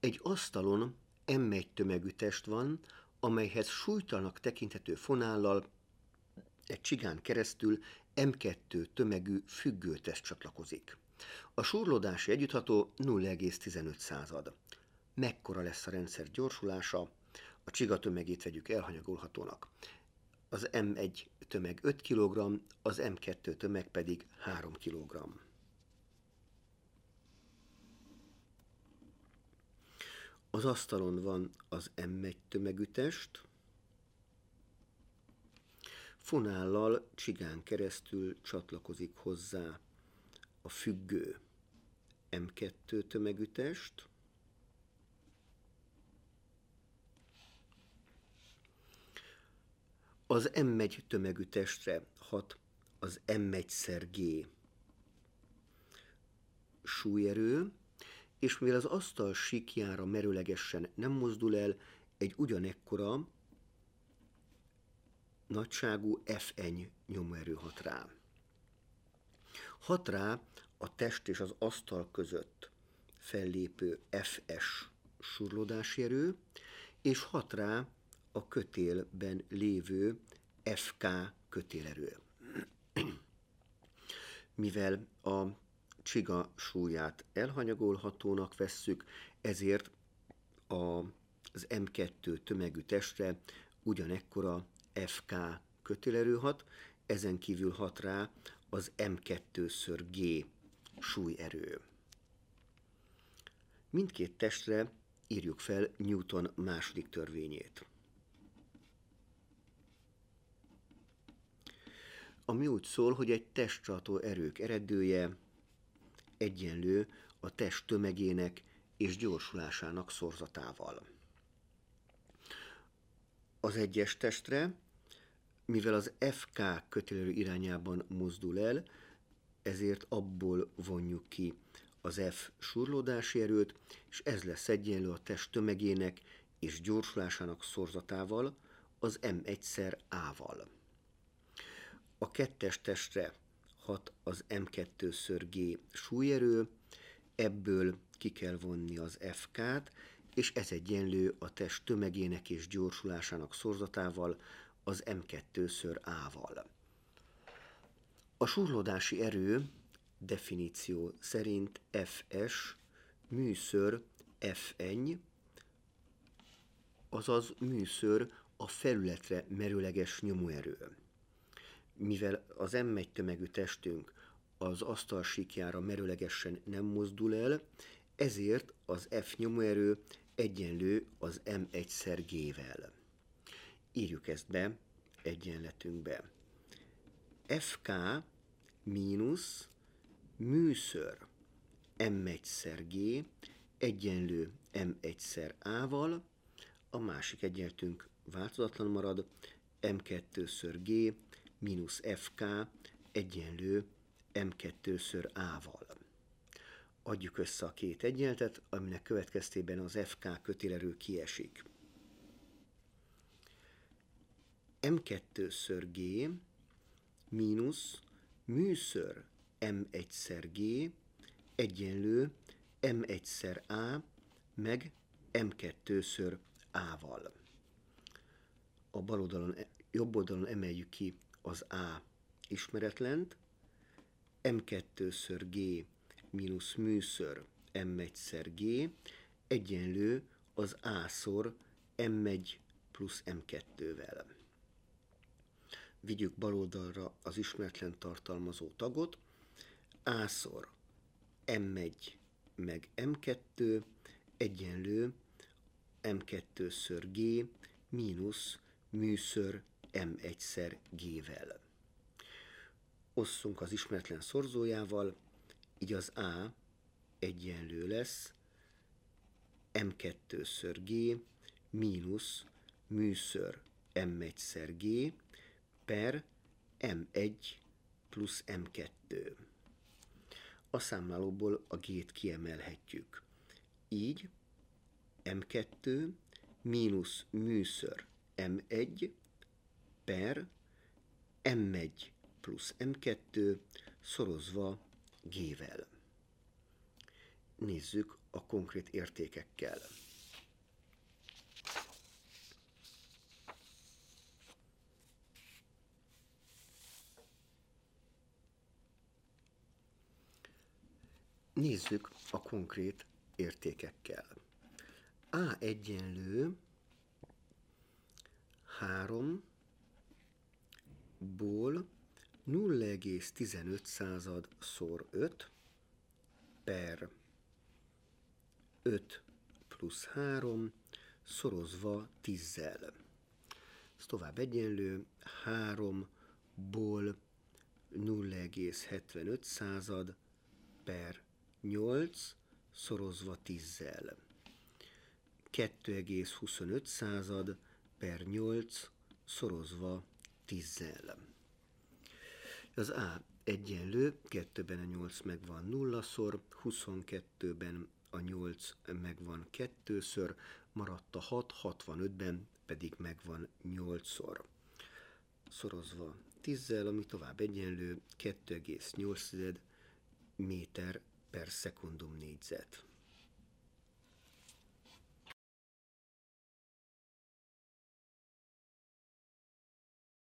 Egy asztalon M1 tömegű test van, amelyhez súlytalanak tekinthető fonállal egy csigán keresztül M2 tömegű függőtest csatlakozik. A súrlódási együttható 0,15. Mekkora lesz a rendszer gyorsulása? A csiga tömegét vegyük elhanyagolhatónak. Az M1 tömeg 5 kg, az M2 tömeg pedig 3 kg. Az asztalon van az M1 tömegű test, fonállal csigán keresztül csatlakozik hozzá a függő M2 tömegű test, az M1 tömegű testre hat az M1/G súlyerő, és mivel az asztal síkjára merőlegesen nem mozdul el, egy ugyanekkora nagyságú Fn nyomóerő hat rá. Hat rá a test és az asztal között fellépő Fs súrlódási erő, és hat rá a kötélben lévő Fk kötélerő. Mivel a csiga súlyát elhanyagolhatónak vesszük, ezért az M2 tömegű testre ugyanekkora Fk kötélerő hat, ezen kívül hat rá az M2/G súlyerő. Mindkét testre írjuk fel Newton második törvényét. Ami úgy szól, hogy egy testtartó erők eredője egyenlő a test tömegének és gyorsulásának szorzatával. Az egyes testre, mivel az Fk kötélerő irányában mozdul el, ezért abból vonjuk ki az F súrlódási erőt, és ez lesz egyenlő a test tömegének és gyorsulásának szorzatával, az M1/A-val. A kettes testre hat az M2/G súlyerő, ebből ki kell vonni az Fk-t, és ez egyenlő a test tömegének és gyorsulásának szorzatával, az M2/A-val. A súrlódási erő definíció szerint Fs műször Fn, azaz műször a felületre merőleges nyomóerő. Mivel az M1 tömegű testünk az asztal síkjára merőlegesen nem mozdul el, ezért az F nyomóerő egyenlő az M1/G-vel. Írjuk ezt be egyenletünkbe. Fk mínusz műször M1/G egyenlő M1/A-val, a másik egyenletünk változatlan marad, M2/G mínusz Fk egyenlő M2/A-val. Adjuk össze a két egyenletet, aminek következtében az Fk kötélerő kiesik. M2/G mínusz műször M1/G egyenlő M1/A meg M2/A-val. A bal oldalon, jobb oldalon emeljük ki az A ismeretlent, M2/G mínusz műször M1/G egyenlő az A-szor M1 plusz M2-vel. Vigyük bal oldalra az ismeretlen tartalmazó tagot, A-szor M1 meg M2 egyenlő M2/G mínusz műször M1/G-vel. Osszunk az ismeretlen szorzójával, így az A egyenlő lesz M2/G mínusz műször M1/G per M1 plusz M2. A számlálóból a G-t kiemelhetjük. Így M2 mínusz műször M1 per M1 plusz M2 szorozva G-vel. Nézzük a konkrét értékekkel. Nézzük a konkrét értékekkel. A egyenlő 3-ból 0,15 szor 5 per 5 plusz 3 szorozva 10-zel. Ez tovább egyenlő 3-ból 0,75 per 8 szorozva 10-zel. 2,25 per 8 szorozva 10-zel. Az A egyenlő, 2-ben a 8 megvan 0-szor, 22-ben a 8 megvan 2-ször, maradt a 6, 65-ben pedig megvan 8-szor. Szorozva 10-zel, ami tovább egyenlő 2,8 méter per szekundum négyzet.